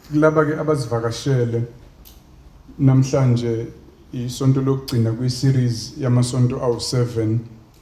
Laba ke abazivakashele namhlanje isonto lokugcina kwi-series yamasonto awu7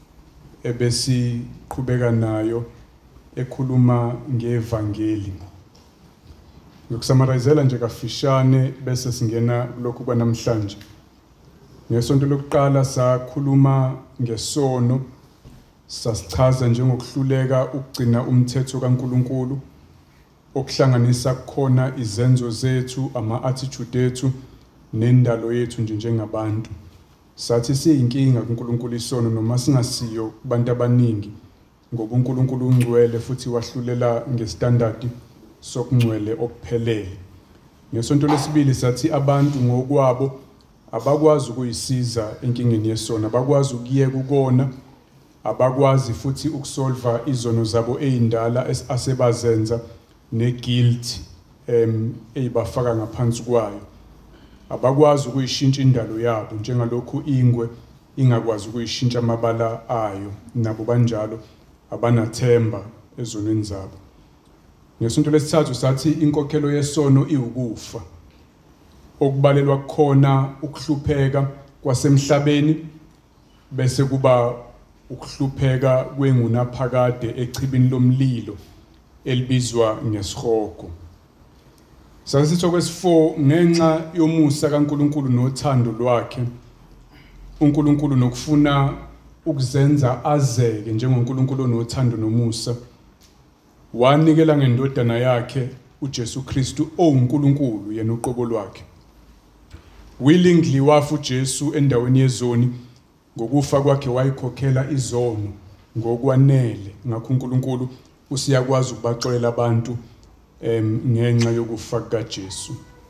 ebesiqhubeka nayo ekhuluma ngevangeli. Ngokusamarizela nje kafishane bese singena kulokhu kwanamhlanje. Ngesonto lokuqala sakhuluma ngesono, sasichaza njengokuhluleka ukugcina umthetho kaNkuluNkulu okuhlanganisa khona izenzo zethu, ama-attitude ethu nendalo yethu njengabantu. Sathi siyinkinga kuNkulunkulu isono noma singasiyo kubantu abaningi ngoba uNkulunkulu ungcwele futhi wahlulela ngestandard sokungcwele okuphelele. Ngesonto lesibili sathi abantu ngokwabo abakwazi ukuyisiza enkingeni yesono, abakwazi ukuyeka ukona, abakwazi futhi ukusolva izono zabo ezindala asebazenza ne-guilt eyibafaka ngaphansi kwayo. Abakwazi ukuyishintsha indalo yabo njengalokhu ingwe ingakwazi ukuyishintsha amabala ayo, nabo banjalo abanathemba ezonweni zabo. Ngesonto lesithathu sathi inkokhelo yesono iwukufa, okubalelwa khona ukuhlupheka kwasemhlabeni bese kuba ukuhlupheka kwengunaphakade echibini lomlilo elibizwa ngesihogo. Sasitho kwesi4 ngenxa yomusa kaNkuluNkulu nothando lwakhe, uNkulunkulu nokufuna ukuzenza azeke njengoNkulunkulu onothando nomusa, wanikela ngendodana yakhe uJesu Kristu oNkulunkulu yena uqobo lwakhe. Willingly wafa uJesu endaweni yezoni, ngokufa kwakhe wayikhokhela izono ngokwanele. Ngakho uNkulunkulu usiyakwazi ukubaxolela abantu ngenxa yokufa kukaJesu.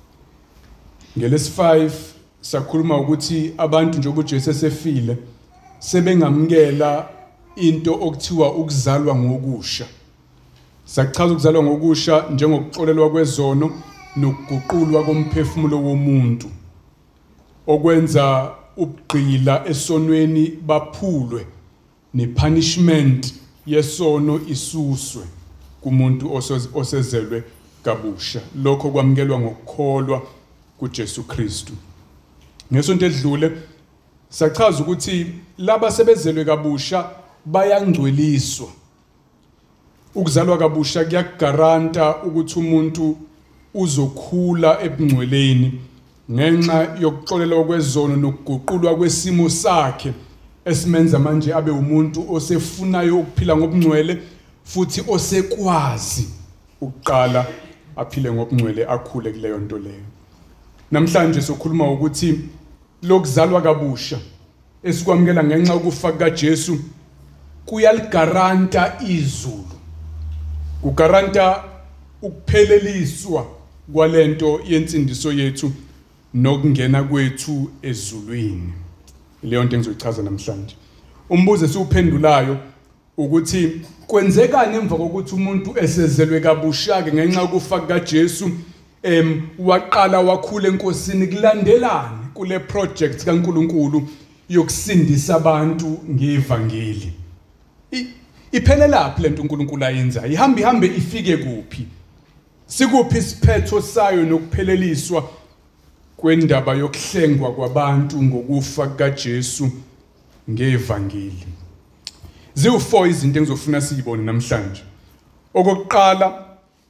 Ngelesi5 sakhuluma ukuthi abantu njengoba uJesu esefile sebengamukela into okuthiwa ukuzalwa ngokusha. Sachaza ukuzalwa ngokusha njengokuxolelwa kwezono nokuguqulwa komphefumulo womuntu, okwenza ubugqila esonweni baphulwe nepunishment yesono isuswe kumuntu osezelwe kabusha. Lokho kwamukelwa ngokukholwa kuJesu Kristu. Ngesonto edlule sachaza ukuthi laba sebezelwe kabusha bayangcweliswa. Ukuzalwa kabusha kuyagaranta ukuthi umuntu uzokhula ebungcweleni ngenxa yokuxolelwa kwezono nokuguqulwa kwesimo sakhe esimenza manje abe umuntu osefunayo ukuphila ngobungcwele futhi osekwazi ukuqala aphile ngobungcwele, akhule kuleyo nto leyo. Namhlanje sokhuluma ukuthi lokuzalwa kabusha esikwamukela ngenxa yokufa kukaJesu kuyaligaranta izulu, kugaranta ukupheleliswa kwalento yensindiso yethu nokungena kwethu ezulwini. Leyo nto engizoyichaza namhlanje. Umbuzo esiwuphendulayo ukuthi kwenzekani emva kokuthi umuntu esezelwe kabusha ke ngenxa yokufa kukaJesu waqala wakhula enkosini, kulandelani kule project kaNkuluNkulu yokusindisa abantu ngevangeli? Iphelelaphi lento uNkulunkulu ayenzayo? Ihambe ifike kuphi? Sikuphi isiphetho sayo nokupheleliswa kwendaba yokuhlengwa kwabantu ngokufa kukaJesu ngevangeli? Ziwu4 izinto engizofuna siyibone namhlanje. Okokuqala,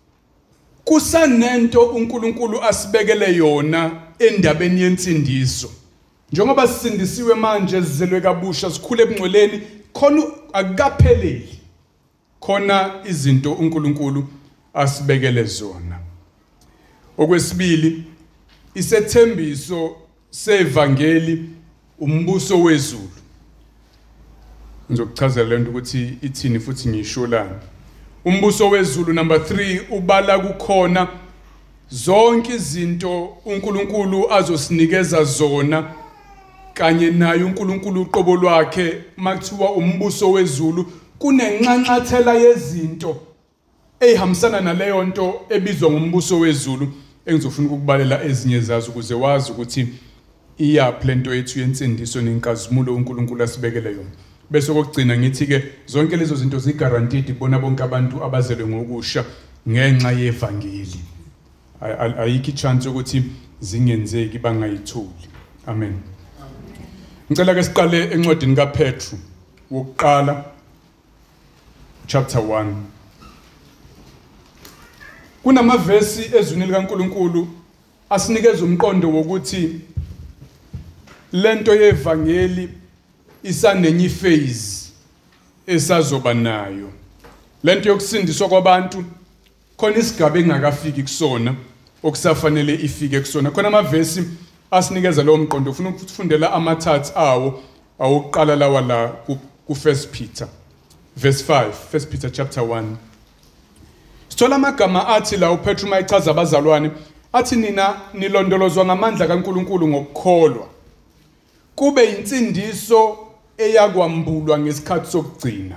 kusanento uNkulunkulu asibekele yona endabeni yensindiso. Njengoba sisindisiwe manje, sizelwe kabusha, sikhule ebungcweleni, khona akukapheleli. Khona izinto uNkulunkulu asibekele zona. Okwesibili, isethembiso sevangeli umbuso wezulu. Ngizokuchazela lento ukuthi ithini futhi ngiyisholani. Umbuso wezulu number 3 ubala kukhona zonke izinto uNkulunkulu azosinikeza zona kanye naye uNkulunkulu uqobo lwakhe. Makuthiwa umbuso wezulu kunenxanxathela yezinto ehambisana naleyo nto ebizwa ngombuso wezulu engizofuna ukukubalela ezinye zazo ukuze wazi ukuthi iyaphi lento yethu yensindiso nenkazimulo uNkulunkulu asibekele yona. Bese kokugcina ngithi ke zonke lezo zinto zigarantidi bona bonke abantu abazelwe ngokusha ngenxa yevangeli. ayikho chance ukuthi zingenzeki bangayitholi. Amen. Ngicela ke siqale encwadini kaPetru wokuqala chapter 1. Kunamavesi ezwini likaNkulunkulu asinikeza umqondo wokuthi lento yevangeli isanenye phase esazoba nayo. Lento yokusindiswa kwabantu khona isigaba engakafiki kusona okusafanele ifike kusona. Khona amavesi asinikeza lo mqondo. Ufuna ukufundela amathathu awo awokuqala lawa la ku First Peter verse 5. First Peter chapter 1. Sithola amagama athi la uPetru mayichaza abazalwane athi nina nilondolozwa ngamandla kaNkulunkulu ngokukholwa kube insindiso eyakwambulwa ngesikhathi sokugcina.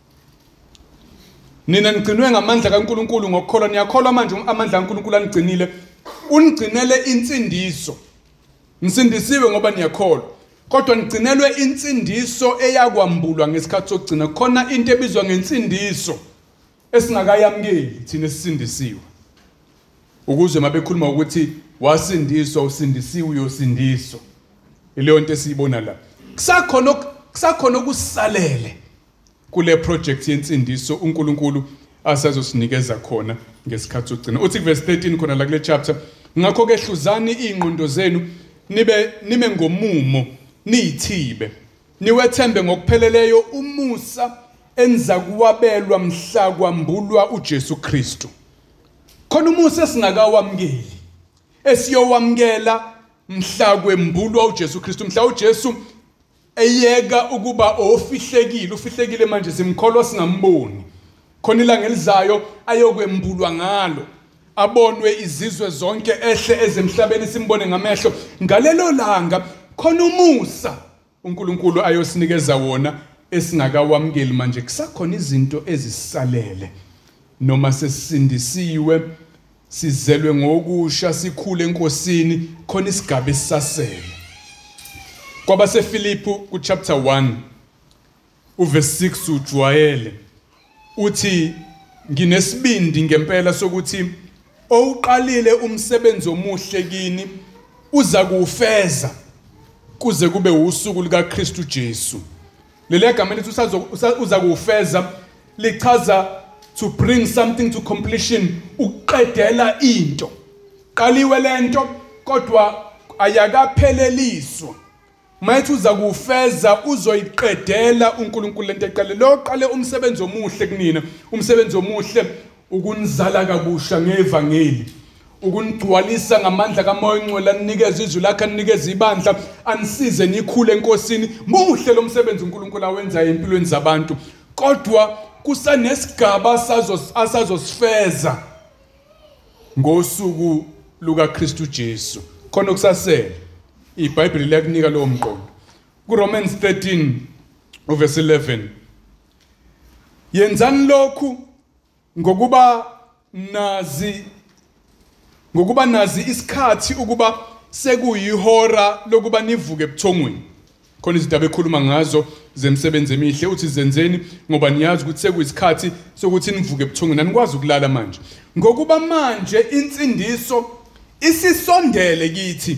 Nina nigcinwe ngamandla kaNkulunkulu ngokukholwa. Niyakholwa manje amandla kaNkulunkulu anigcinile, unigcinele insindiso. Nisindisiwe ngoba niyakholwa, kodwa nigcinelwe insindiso eyakwambulwa ngesikhathi sokugcina. Khona into ebizwa ngensindiso esingakayamkeli thina esindisiwe. Ukuze mabekhuluma ukuthi wasindiswa, usindisiwe, uyosindiswa. Ileyo nto esiyibona la. Kusakhona okusalele kule project yensindiso uNkulunkulu asazosinikeza khona ngesikhathi sokugcina. Uthi verse 13 khona la kule chapter, ngakho ke hluzani ingqondo zenu nibe ngomumo niyithibe niwethembe ngokupheleleyo umusa enza kuwabelwa mhla kwambulwa uJesu Kristu. Khona umusa esingakawamkeli esiyowamkela mhla kwembulwa uJesu Kristu. Mhla uJesu eyeka ukuba ufihlekile manje simkholwa singamboni. Khona ilanga elizayo ayokwembulwa ngalo, abonwe izizwe zonke ehle ezemhlabeni simbone ngamehlo. Ngalelo langa khona umusa uNkulunkulu ayosinikeza wona esingakawamkeli manje. Kusakhona izinto ezisalele noma sesindisiwe, sizelwe ngokusha, sikhule enkosini, khona isigaba esisasele. KwabaseFilipi ku chapter 1 uverse 6 ujwayele uthi nginesibindi ngempela sokuthi owuqalile umsebenzi omuhle kini uza kuwufeza kuze kube usuku likaKristu Jesu. Leli gama lithi uza kuwufeza lichaza to bring something to completion, ukuqedela into. Qaliwe lento kodwa ayakapheleliswa. Mayithi uza kuwufeza uzoyiqedela uNkulunkulu lento eqale. Lo qale umsebenzi omuhle kunina, umsebenzi omuhle ukunizala kabusha ngevangeli, ukunigcwalisa ngamandla kaMoya oNgcwele, anikeze izwi lakhe, anikeze ibandla, anisize nikhule enkosini. Muhle lo msebenzi uNkulunkulu awenzayo empilweni zabantu, kodwa kusanesigaba asazosifeza ngosuku lukaKristu Jesu. Khona kusasele iBhayibheli liyakunika lowo mqondo. KuRomans 13 verse 11, yenzani lokhu ngokuba nazi isikhathi ukuba sekuyihora lokuba nivuke ebuthongweni. Khona izindaba ekhuluma ngazo zemsebenzi emihle, uthi zenzeni ngoba niyazi ukuthi sekuyisikhathi sokuthi nivuke ebuthongweni, anikwazi ukulala manje. Ngokuba manje insindiso isisondele kithi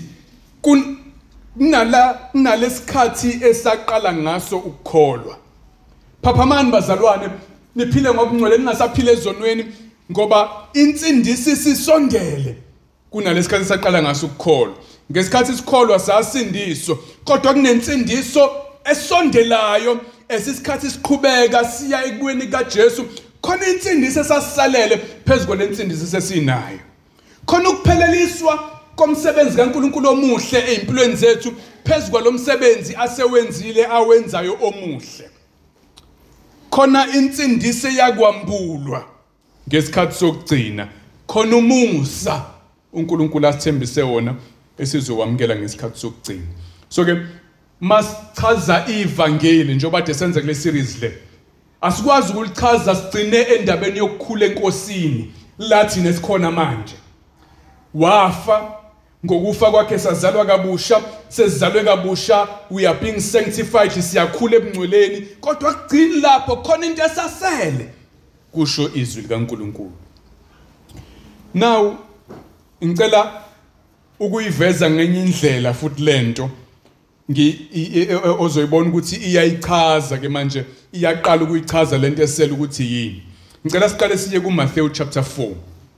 kunalesikhathi esaqala ngaso ukukholwa. Phaphamani bazalwane, niphile ngokungcwele, ningasaphile ezonweni, ngoba insindiso isisondele kunalesikhathi esaqala ngaso ukukholwa. Ngesikhathi isikholwa sasindiswa, kodwa kunensindiso esondelayo esisikhathi siqhubeka siya ekubuyeni kaJesu. Khona insindiso esasisalele phezulu lensindiso sesinayo. Khona ukupheleliswa komsebenzi kaNkulunkulu omuhle ezimpilweni zethu phezulu lomsebenzi asewenzile awenzayo omuhle. Khona insindiso yakwambulwa ngesikhathi sokugcina. Khona umusa uNkulunkulu asithembise wona esizokwamkela ngesikhathi sokugcina. So ke masichaza ivangeli njengoba kade senza kule series le, asikwazi ukulichaza sigcine endabeni yokukhula enkosini lathi nesikhona manje. Wafa, ngokufa kwakhe sazalwa kabusha, sesizalwe kabusha, we are being sanctified, siyakhula ebungcweleni, kodwa kugcina lapho khona into esasele kusho izwi likaNkulunkulu. Now ngicela ukuyiveza ngenye indlela futhi lento ozoyibona ukuthi iyayichaza ke manje iyaqala ukuyichaza lento esela ukuthi yini. Ngicela siqale siye kuMatthew chapter 4.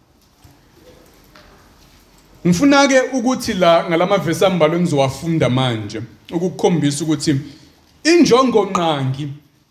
Ngifuna ke ukuthi la ngalamavesi ambalwa engizowafunda manje ukukhombisa ukuthi injongo nqangi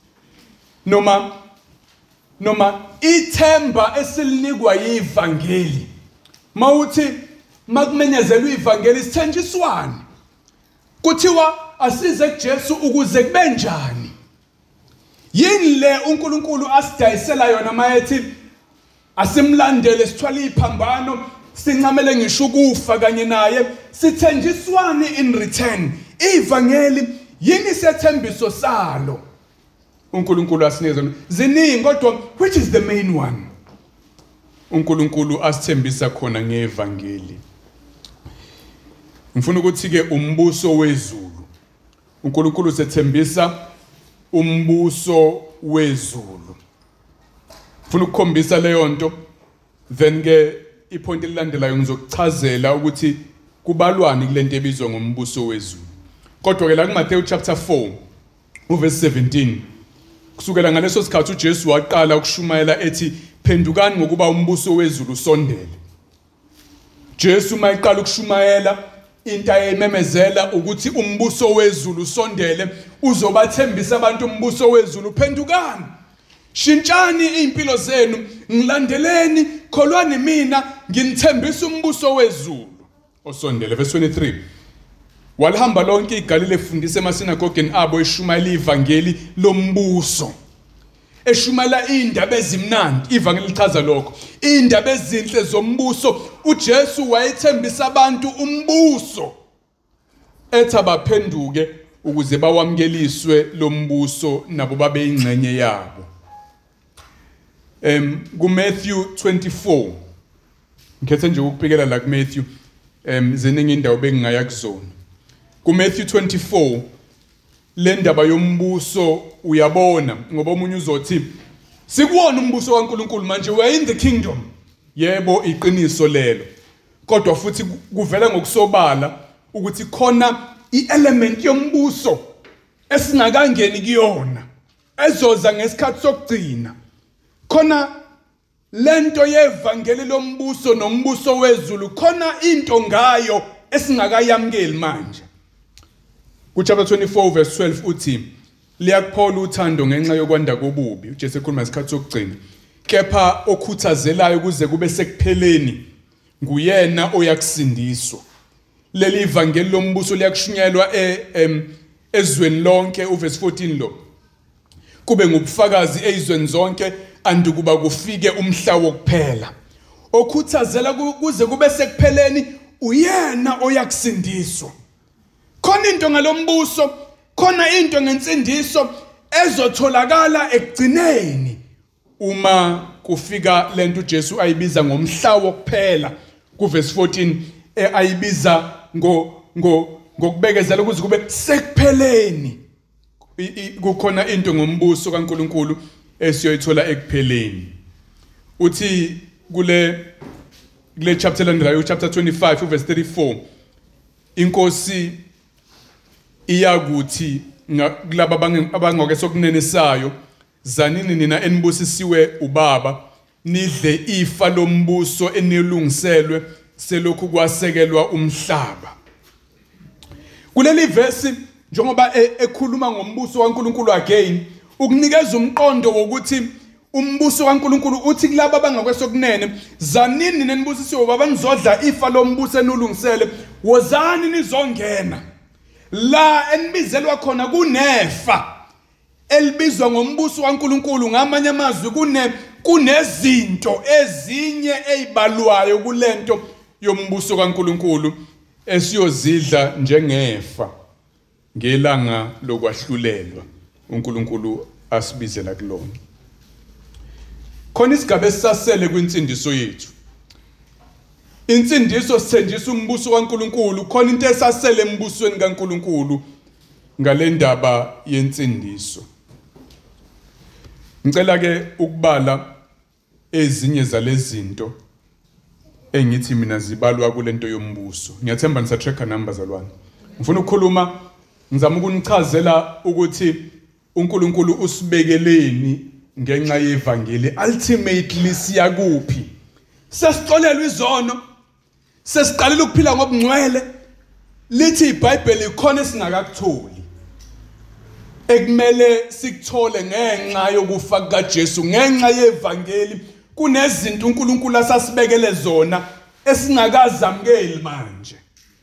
noma ithemba esilinikwa yivangeli mawuthi makumenyezelwa ivangeli sithenjiswana kuthiwa asize kuJesu ukuze kube njani. Yini le uNkulunkulu asidayisela yona mayethi asimlandele sithwala iphambano sincamele ngisho ukufa kanye naye sithenjiswane in return. Ivangeli yini sethembiso salo uNkulunkulu asinikeza ziningi kodwa which is the main one uNkulunkulu asithembisa khona ngevangeli. Ngifuna ukuthi ke umbuso wezulu uNkulunkulu sethembisa umbuso wezulu. Ngifuna ukukhombisa leyo nto then ke ipoint elilandelayo ngizokuchazela ukuthi kubalwani kulento ebizwa ngombuso wezulu. Kodwa ke la kuMatthew chapter 4 uverse 17 kusukela ngaleso sikhathi uJesu waqala ukushumayela ethi phendukani ngokuba umbuso wezulu usondele. Jesu mayiqala ukushumayela into ayememezela ukuthi umbuso wezulu usondele uzobathembisa abantu umbuso wezulu phendukani. Shintshani impilo zenu ngilandeleni kholwani mina nginithembisa umbuso wezulu osondele. Verse 23 walihamba lonke iGalile efundisa emasinagogeni abo eshumayela ivangeli lombuso eshumayela indaba ezimnandi. Ivangeli lichaza lokho indaba ezinhle zombuso. uJesu wayethembisa abantu umbuso ethi abaphenduke ukuze bawamkeliswe lombuso nabo babe ingcenye yabo. kuMatthew 24 ngikhethe nje ukubhekela la kuMatthew ziningi indawo bengingaya kuzona. kuMatthew 24 le ndaba yombuso uyabona ngoba umunye uzothi sikuwona umbuso kaNkuluNkulu manje we are in the kingdom. Yebo iqiniso lelo kodwa futhi kuvela ngokusobala ukuthi khona ielement yombuso esingakangeni kuyona ezoza ngesikhathi sokugcina. Khona lento yevangeli lombuso nombuso wezulu khona into ngayo esingakayamkeli manje. Kuchapter 24 verse 12 uthi liyakuphola uthando ngenxa yokwanda kobubi. uJesu ekhuluma ngesikhathi sokugcina kepha okhuthazelayo kuze kube sekupheleni nguyena oyakusindiswa. Leli ivangeli lombuso liyakushunyelwa ezweni lonke. Uverse 14 lo kube ngubufakazi ezweni zonke andukuba kufike umhla wokuphela. Okhuthazela kuze kube sekupheleni uyena oyakusindiswa. Khona into ngalombuso khona into ngensindiso ezotholakala ekugcineni uma kufika lento uJesu ayibiza ngomhla wokuphela. Kuverse 14 ayibiza ngokubekezela ukuze kube sekupheleni. Kukhona into ngombuso kaNkuluNkulu esiyoyithola ekupheleni. Uthi kule chapter landelayo chapter 25 uverse 34 inkosi iyakuthi kulaba abangoke sokunenisayo zanini nina enibusisiwe ubaba nidle ifa lombuso enilungiselwe selokhu kwasekelwa umhlaba. Kuleli verse njengoba ekhuluma ngombuso kaNkuluNkulu again ukunikeza umqondo wokuthi umbuso kaNkuluNkulu uthi kulabo abangakwesokunene zanini nenibusisiwe ubaba nizodla ifa lombuso enilungisele wozani nizongena la enibizelwa khona kunefa elibizwa ngombuso kaNkuluNkulu. Ngamanye amazwi kunezinto ezinye ezibalwayo kulento yombuso kaNkuluNkulu esiyozidla njengefa ngelanga lokwahlulelwa uNkulunkulu asibizela kulona. Khona isigaba esisasele kwinsindiso yethu. Insindiso sithenjisa umbuso kaNkuluNkulu. Khona into esasele embusweni kaNkuluNkulu ngale ndaba yensindiso. Ngicela ke ukubala ezinye zalezinto engithi mina zibalwa kulento yombuso. Ngiyathemba nisa-tracker numbers alwana. Ngifuna ukukhuluma, ngizama ukunichazela ukuthi uNkulunkulu usibekeleni ngenxa yevangeli. Ultimately siya kuphi? Sesixolelwa izono, sesiqalela ukuphila ngobungcwele. Lithi iBhayibheli ikhona esingakakutholi, ekumele sikuthole ngenxa yokufa kukaJesu, ngenxa yevangeli. Kunezinto uNkulunkulu asasibekele zona esingakazamukeli manje.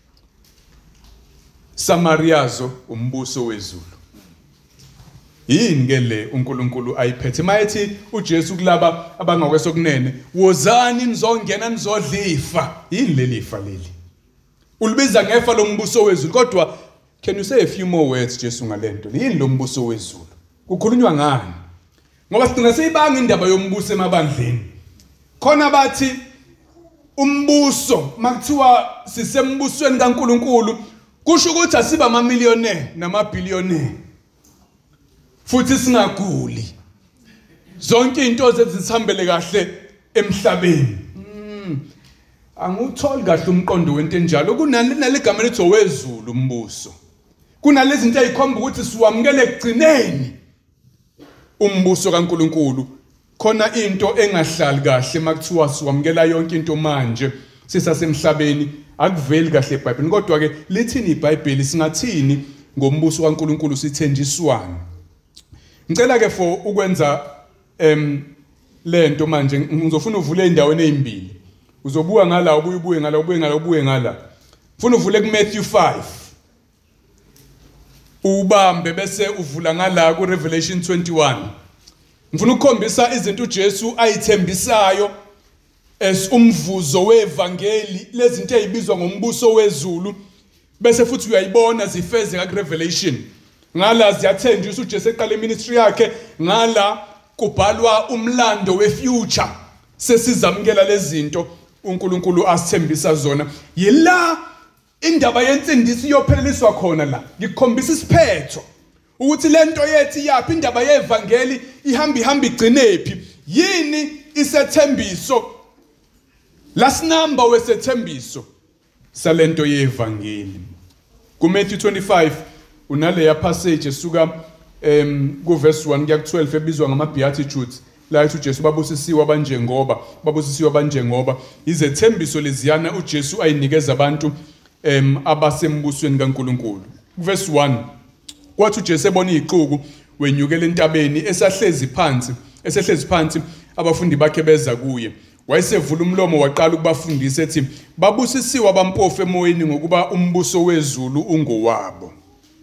Samariyazo umbuso wezulu. Yini ke le uNkulunkulu ayiphethe? Mayethi uJesu kulaba abangakwesokunene, wozani nizongena nizodlifa. Yini leli ifa leli? Ulibiza ngefa lombuso wezulu. Kodwa can you say a few more words Jesu ngalento? Yini lo mbuso wezulu? Kukhulunywa ngani? Ngoba sidinga siyibanga indaba yombuso emabandleni. Khona bathi umbuso makuthiwa sisembusweni kaNkulunkulu, kusho ukuthi asiba amamillionaire namabillionaire. Futhi singaguli. Zonke into zezithambele kahle emhlabeni. Angutholi kahle umqondo wento enjalo. Kunaligama lithi owezulu umbuso. Kunalezi zinto ezikhomba ukuthi siwamukele ekugcineni umbuso kaNkulunkulu. Khona into engahlali kahle makuthiwa siwamukela yonke into manje sisasemhlabeni, akuveli kahle eBhayibhelini. Kodwa ke lithini iBhayibheli, singathini ngombuso kaNkulunkulu, sithenjiswana? Ngicela ke for ukwenza lento manje ngizofuna uvule endaweni ezimbili. Uzobuka ngala, ubuye ngala, ubuye ngala, ubuye ngala. Ufuna uvule kuMatthew 5. Ubambe bese uvula ngala kuRevelation 21. Ngifuna ukukhombisa izinto uJesu ayithembisayo as umvuzo wevangeli, lezi zinto ezibizwa ngombuso wezulu, bese futhi uyayibona zifezeka kuRevelation. Ngala ziyathenjiswa uJesu eqala iministry yakhe, ngala kubhalwa umlando wefuture. Sesizamukela lezi zinto uNkulunkulu asithembisa zona. Yila indaba yensindiso iyopheleliswa khona la. Ngikhombisa isiphetho ukuthi lento yethu yaphi, indaba yevangeli ihamba igcinephi. Yini isethembiso? Last number wesethembiso salento yevangeli. kuMatthew 25 unale passage esuka kuverse 1 kuya ku12 ebizwa ngama beatitudes. La ethi uJesu babusisiwe abanjengoba izethembiso leziyana uJesu ayinikeza abantu abasembusweni kaNkulunkulu. Verse 1, kwathi uJesu ebona iziquku wenyukela entabeni esehlezi phansi abafundi bakhe beza kuye. Wayesevula umlomo waqala ukubafundisa ethi, babusisiwe abampofu emoyeni ngokuba umbuso wezulu ungowabo.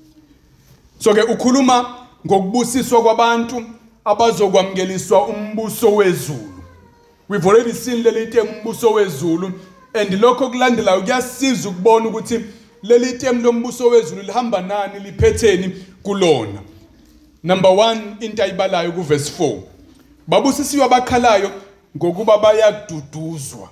So ke ukhuluma ngokubusiswa kwabantu abazokwamkeliswa umbuso wezulu. We've already seen leli theme umbuso wezulu, and lokho kulandelayo kuyasiza ukubona ukuthi leli theme lombuso wezulu lihamba nani, liphetheni kulona. Number 1 into ayibalayo kuverse 4. Babusisiwe abakhalayo ngokuba bayaduduzwa.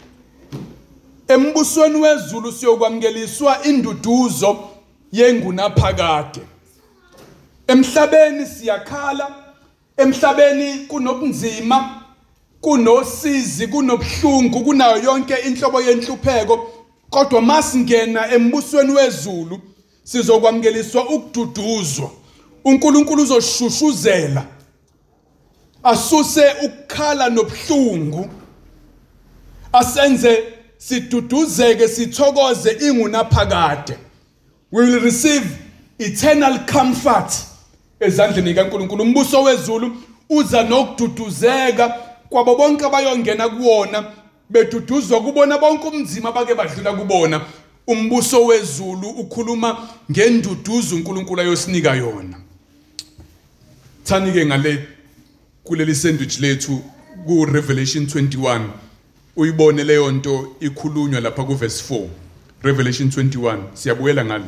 Embusweni wezulu siyokwamkeliswa induduzo yengunaphakade. Emhlabeni siyakhala, emhlabeni kunobunzima, kunosizi, kunobuhlungu, kunayo yonke inhlobo yenhlupheko, kodwa masingena embusweni wezulu sizokwamkeliswa ukududuzwa. uNkulunkulu uzoshushuzela, asuse ukukhala nobuhlungu, asenze siduduzeke, sithokoze ingunaphakade. We will receive eternal comfort ezandleni kaNkulunkulu. Umbuso wezulu uza nokududuzeka kwabo bonke abayongena kuwona, beduduzwa kubona bonke umzima bake badlula kubona. Umbuso wezulu ukhuluma ngenduduzo uNkulunkulu ayosinika yona. Thanike ngale kuleli sandwich lethu ku Revelation 21 uyibone leyo nto ikhulunywa lapha ku verse 4. Revelation 21 siyabuyela ngale.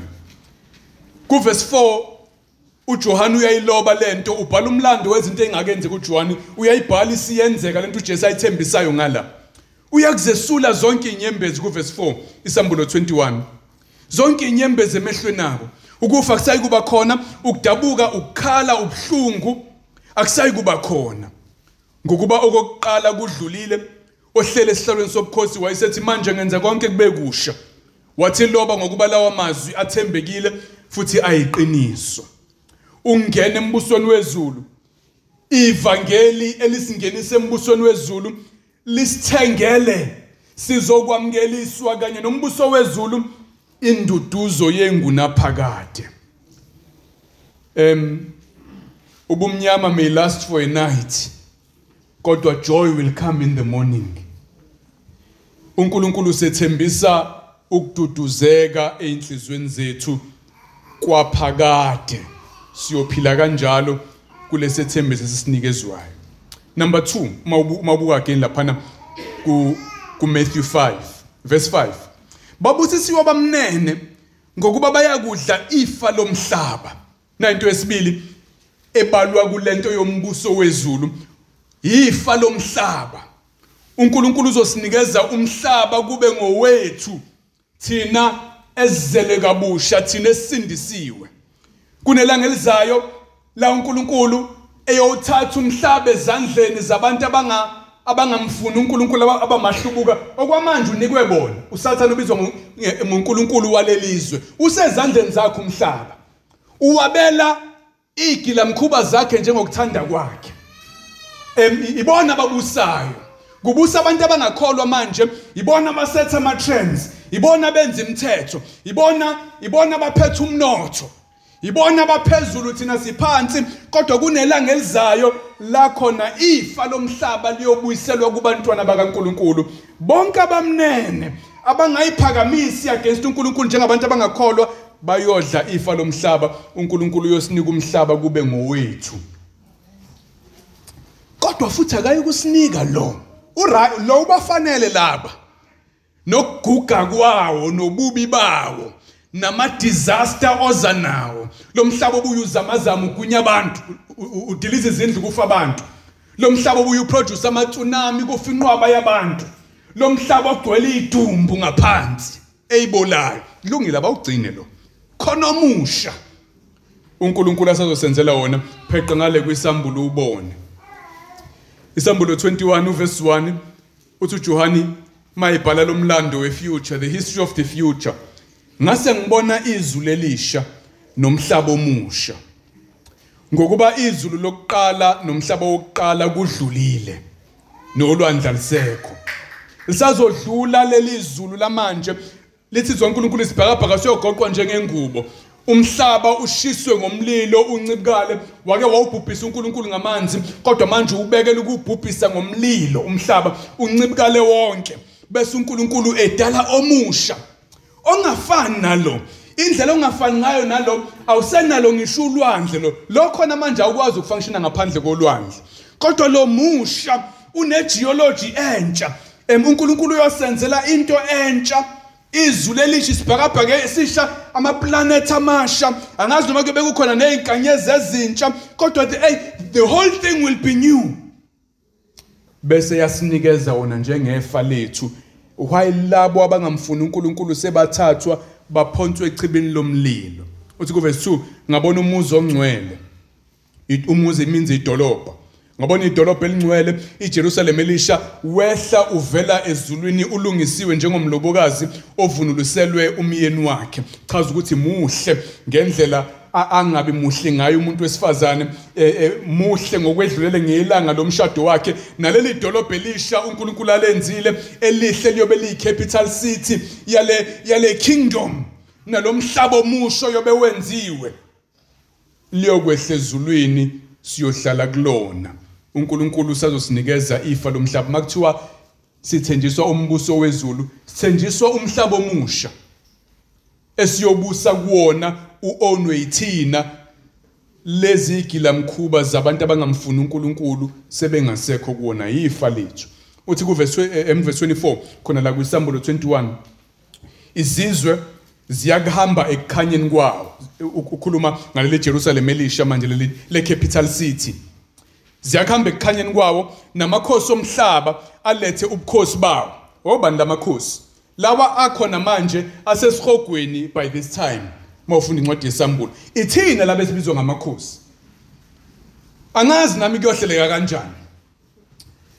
Ku verse 4 uJohane uyayiloba lento, ubhala umlando wezinto engakenzeka uJohane, uyayibhala isiyenzeka lento uJesu ayithembisayo ngala. Uyakuzesula zonke inyembezi ku verse 4 Isambulo 21. Zonke inyembezi emehlweni nabo. Ukufa akusayi kuba khona, ukudabuka, ukukhala, ubuhlungu akusayi kuba khona. Ngokuba okokuqala kudlulile, ohlele esihlalweni sobukhosi wayesethi manje ngenza konke kube kusha. Wathi loba ngokuba lawa mazwi athembekile futhi ayiqiniso. Ungena embusweni wezulu. Ivangeli elisingenisa embusweni wezulu lisithengele sizokwamkeliswa kanye nombuso wezulu induduzo yengunaphakade. Ubumnyama may last for a night, kodwa joy will come in the morning. uNkulunkulu sethembisa ukududuzeka einhlizweni zethu kwaphakade. Siyophila kanjalo kulesi thembiso esinikezwayo. Number 2, mawubuka again laphana ku Matthew 5 verse 5. Babusisiwe bamnene ngokuba bayakudla ifa lomhlaba. Into yesibili ebalwa kulento yombuso wezulu, ifa lomhlaba. uNkulunkulu uzosinikeza umhlaba kube ngowethu thina ezizele kabusha, thina esindisiwe. Kunelanga elizayo la uNkulunkulu eyothatha umhlaba ezandleni zabantu abangamfuni uNkulunkulu abamahlubuka okwamanje unikwe bona. uSathane ubizwa ngoNkulunkulu walelizwe. Usezandleni zakho umhlaba. Uwabela igilamkhuba zakhe njengokuthanda kwakhe. Ibona ababusayo. Kubusa abantu abangakholwa manje, ibona abasetha ama trends, ibona benza imithetho, ibona abaphethe umnotho. Ibona abaphezulu thina siphansi, kodwa kunelanga elizayo la khona ifa lomhlaba liyobuyiselwa kubantwana bakaNkulunkulu. Bonke abamnene abangayiphakamisi against uNkulunkulu njengabantu abangakholwa bayodla ifa lomhlaba. uNkulunkulu uyosinika umhlaba kube ngowethu. Kodwa futhi akayi kusinika lo ubafanele laba nokuguga kwawo nobubi bawo nama-disaster oza nawo. Lo mhlaba obuye uzamazama ugunya abantu, udiliza izindlu kufa abantu. Lo mhlaba obuye uproduce ama-tsunami kufa inqwaba yabantu. Lo mhlaba ogcwele idumbu ngaphansi eyibolayo. Kulungile abawugcine lo. Khona omusha uNkulunkulu asazosenzela wona. Pheqa ngale kwisambulo ubone. Isambulo 21 verse 1 uthi uJohani mayibhala lomlando we-future, the history of the future. Ngase ngibona izulu elisha nomhlaba omusha. Ngokuba izulu lokuqala nomhlaba wokuqala kudlulile nolwandle lisekho. Lisazodlula leli izulu lamanje lithi uNkulunkulu isibhakabhaka siyogoqwa njengengubo. Umhlaba ushiswe ngomlilo uncibukale. Wake wawubhubhisa uNkulunkulu ngamanzi, kodwa manje ubekela ukubhubhisa ngomlilo umhlaba uncibukale wonke. Bese uNkulunkulu edala omusha ongafani nalo. Indlela ongafani ngayo nalo awusenalo ngisho ulwandle lo khona manje awukwazi ukufunctiona ngaphandle kolwandle. Kodwa lo musha une-geology entsha. uNkulunkulu uyosenzela into entsha. Izulu elisha isibhakabhaka esisha, ama-planet amasha. Angazi noma kube kukhona nezinkanyezi ezintsha, kodwa the whole thing will be new. Bese yasinikeza wona njengefa lethu. While labo abangamfuni uNkulunkulu sebathathwa baphonswe echibini lomlilo. Uthi ku verse 2, ngabona umuzi ongcwele. Umuzi means idolobha. Ngabona idolobha elingcwele, iJerusalem elisha, wehla uvela ezulwini ulungisiwe njengomlobokazi ovunuluselwe umyeni wakhe. Chaza ukuthi muhle ngendlela angabe muhle ngayo umuntu wesifazane, muhle ngokwedlulele ngelanga lomshado wakhe. Naleli idolobha elisha uNkulunkulu alenzile elihle liyobe liyi-capital city yale kingdom. Nalomhlaba omusho yobe wenziwe liyokwehla ezulwini siyohlala kulona. uNkulunkulu usazosinikeza ifa lomhlaba. Makuthiwa sithenjiswa umbuso wezulu, sithenjiswa umhlaba omusha esiyobusa kuwona uonwe yithina lezi gilamkhuba zabantu abangamfuni uNkulunkulu sebengasekho kuwona ifa lethu. Uthi ku verse 24 khona la kwisambulo 21, izizwe ziyakuhamba ekukhanyeni kwawo. Ukhuluma ngaleli Jerusalem elisha manje le capital city. Ziyakuhamba ekukhanyeni kwawo namakhosi omhlaba alethe ubukhosi bawo. Obani lamakhosi? Lawa akhona manje asesihogweni by this time. Mawufunda incwadi yesambulo. Ithina laba esibizwa ngamakhosi. Angazi nami kuyohleleka kanjani.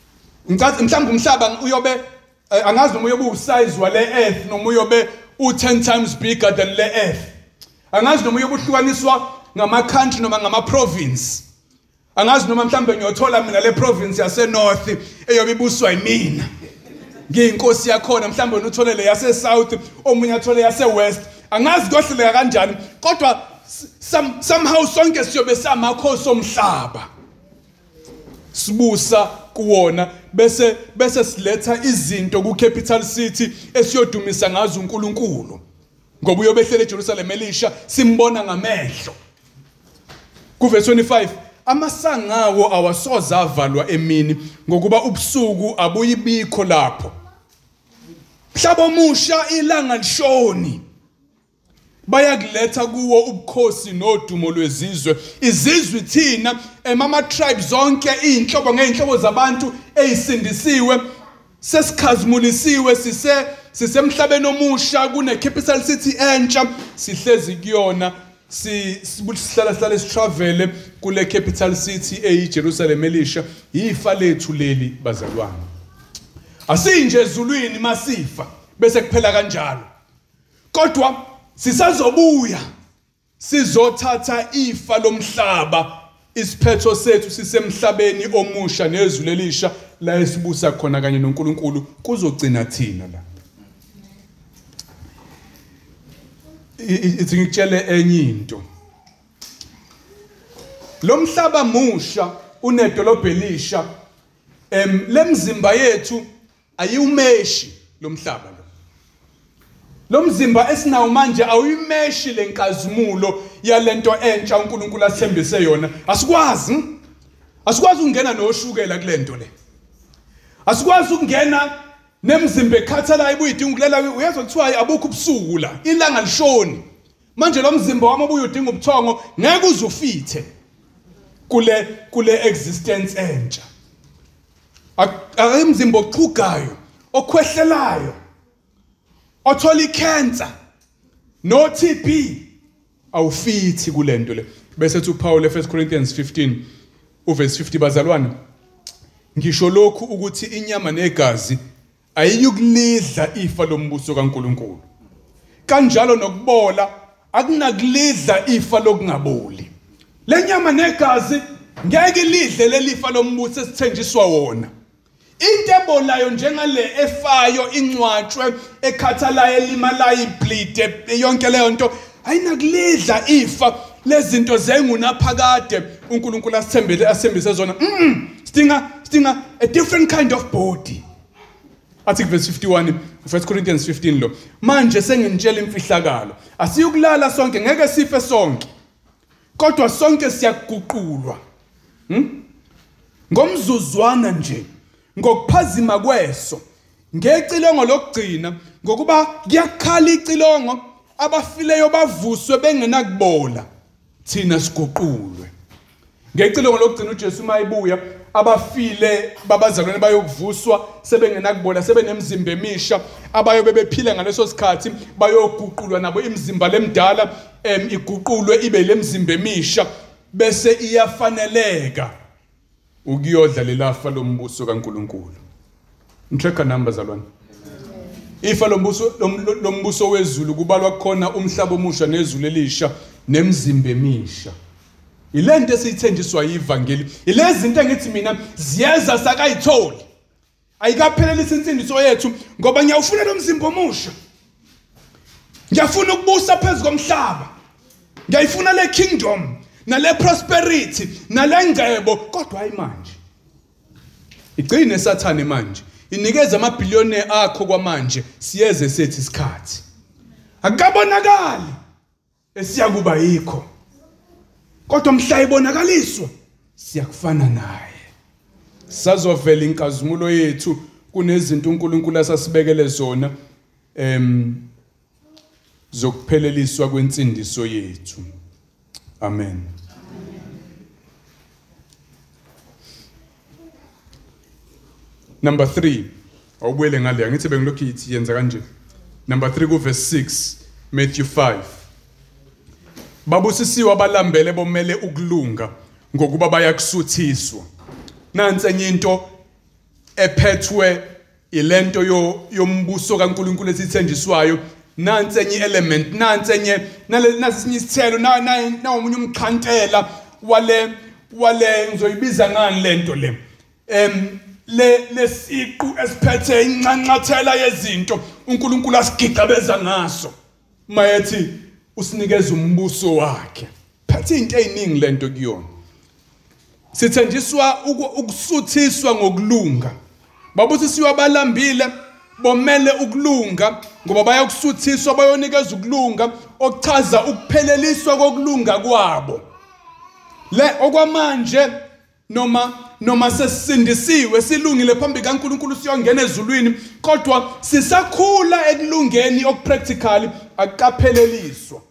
mhlawumbe umhlaba uyobe angazi noma uyobe usize wale earth noma uyobe u10 times bigger than le earth. Angazi noma uyobe uhlukaniswa ngama country noma ngama province. Angazi noma mhlawumbe ngiyothola mina le province yase north eyobe ibuswa yimina. Ngiyinkosi yakhona mhlawumbe uthole le yase south omunye athole yase west. Angazi kohleleka kanjani kodwa somehow sonke siyobe samakhosi omhlaba. Sibusa kuwona bese siletha izinto ku capital city esiyodumisa ngazo uNkulunkulu. Ngoba uyobehlele eJerusalem elisha simbona ngamehlo. Ku verse 25 amasangawo awasoza avalwa emini ngokuba ubusuku abuyibikho lapho. Mhlaba omusha ilanga lishoni. Bayakuletha kuwo ubukhosi nodumo lwezizwe. Izizwe thina mama tribes zonke inhlobo ngeinhlobo zabantu ezisindisiwe sesikhazimulisiwe sisemhlabeni omusha kune capital city entsha sihlezi kuyona sihlala travel kule capital city eJerusalem elisha ifa lethu leli bazalwane. Asinje ezulwini masifa bese kuphela kanjalo. Kodwa sisazobuya sizothatha ifa lomhlaba isiphetho sethu sisemhlabeni omusha nezulu elisha la esibusa khona kanye noNkulunkulu kuzogcina thina la. Ithi ngikutshele enye into. Lo mhlaba musha unedolobha elisha lemzimba yethu ayiumeshi lo mhlaba lo. Lo mzimba esinawo manje awuyimeshi lenkazimulo yalento entsha uNkulunkulu asithembise yona. Asikwazi ukungena noshukela kulento le. Asikwazi ukungena nemzimba ekhathalayo ibuyidinga ukulela uyezwa kuthiwa abukho ubusuku la. Ilanga lishoni. Manje lo mzimba wami obuye udinga ubuthongo ngeke uzufithe kule existence entsha. Akayimzimba oqhugayo, okhwehlelayo. Othola icancer no TB awufithi kulento le. Bese uthi uPaul e1 Corinthians 15 uverse 50 bazalwane. Ngisho lokhu ukuthi inyama negazi ayiyukulidla ifa lombuso kaNkulunkulu. Kanjalo nokubola akunakulidla ifa lokungaboli. Le nyama negazi ngeke lidle lelifa lombuso esithenjiswa wona. Into ebolayo njengale efayo incwatshwe ekhathalayo elimalayo ibleed yonke leyo nto ayinakulidla ifa lezinto zengunaphakade uNkulunkulu asithembise zona. Sidinga a different kind of body. Athi verse 51 1 Corinthians 15 lo. Manje senginitshela imfihlakalo. Asiyukulala sonke ngeke sife sonke. Kodwa sonke siyaguqulwa. Ngomzuzwana nje. Ngokuphazima kweso ngecilongo lokugcina ngokuba kuyakhala icilongo abafileyo bavuswe bengenakubola thina siguqulwe. Ngecilongo lokugcina uJesu mayibuya abafile babazalwane bayokuvuswa sebengenakubola sebenemizimba emisha abayobe bephila ngaleso sikhathi bayoguqulwa nabo imizimba lemdala iguqulwe ibe lemizimba emisha bese iyafaneleka ukuyodla lelafa lombuso kaNkulunkulu. Ngihleka numbers alwana. Ifa lombuso wezulu kubalwa khona umhlaba omusha nezulu elisha nemizimba emisha. Ilento esithenjiswa yivangeli. Ilezi zinto engithi mina ziyeza sakayitholi. Ayikaphelelisa insindiso yethu ngoba ngiyawufuna lo mzimba omusha. Ngiyafuna ukubusa phezulu komhlaba. Ngiyayifuna le kingdom. Nale prosperity nale ngcebo kodwa hayi manje igcine sathane manje inikeza amabhiliyoni akho kwamanje siyeze sethi isikhathi akabonakali esiyakuba yikho kodwa mhla ibonakaliswa siyakufana naye sazovela inkazimulo yethu kunezinto uNkulunkulu asasibekele zona zokupheleliswa kwensindiso yethu. Amen. Number 3. Awubuyele ngale ngithi bengilokhu ithi yenza kanje. Number 3 ku verse 6 Matthew 5. Babusisiwe abalambele bomele ukulunga ngokuba bayakusuthiswa. Nansi enye into ephethwe ilento yombuso kaNkulunkulu esithenjiswayo. Nansi enye element, nansi enye nasinye isithelo, na omunye umkhantela wale ngizoyibiza ngani lento le. Lesiqu esiphethe incancathela yezinto uNkulunkulu asigigabeza ngaso. Mayethi usinikeza umbuso wakhe. Phethe into eziningi lento kuyona. Sithenjiswa ukusuthiswa ngokulunga. Babusisiwe abalambile bomele ukulunga ngoba bayakusuthiswa bayonikeza ukulunga okuchaza ukupheleliswa kokulunga kwabo. Le okwamanje noma sesindisiwe silungile phambi kaNkulunkulu siyongena ezulwini kodwa sisakhula ekulungeni okupractical akukapheleliswa.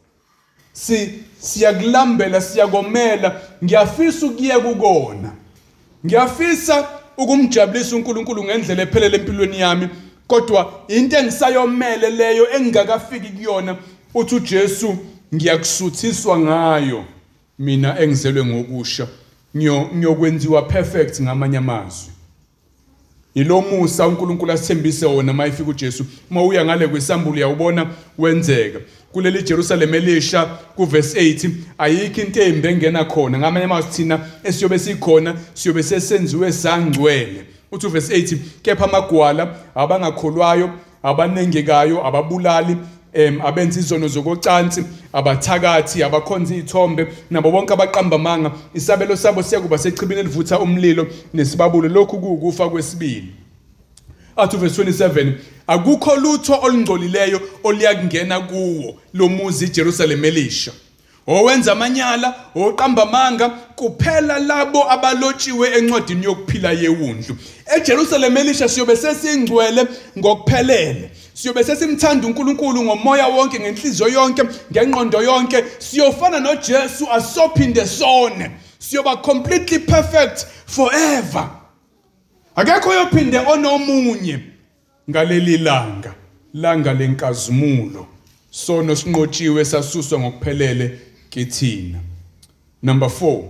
Siyakulambela siyakomela ngiyafisa ukuye kukona. Ngiyafisa ukumjabulisa uNkulunkulu ngendlela ephelele empilweni yami kodwa into engisayomele leyo engakafiki kuyona uthi uJesu ngiyakusuthiswa ngayo mina engizelwe ngokusha ngiyokwenziwa perfect ngamanye amazwi. Ilo musa uNkulunkulu asithembise wona mayifika uJesu mawuya ngale kwesambulo uyawubona wenzeka. Kuleli Jerusalem elisha kuverse 8 ayikho into embi engena khona ngamanye amazwi thina esiyobe sikhona siyobe sesenziwe sangcwele. Uthi verse 8 kepha amagwala abangakholwayo abanengekayo ababulali abenza izono zokocansi abathakathi abakhonza izithombe nabo bonke abaqamba amanga isabelo sabo siyakuba sechibini elivutha umlilo nesibabulo lokhu kukufa kwesibili. Athi verse 27 akukho lutho olungcolileyo oliyakungena kuwo lo muzi iJerusalem elisha. Owenza amanyala oqamba amanga kuphela labo abalotshiwe encwadini yokuphila yewundlu. EJerusalem elisha siyobe sesingcwele ngokuphelele. Siyobe sesimthanda uNkulunkulu ngomoya wonke ngenhliziyo yonke ngengqondo yonke siyofana noJesu asophinde sone. Siyoba completely perfect forever. Akekho yophinde onomunye ngaleli langa lenkazimulo. Sono sinqotshiwe sasuswa ngokuphelele kithina. Number 4.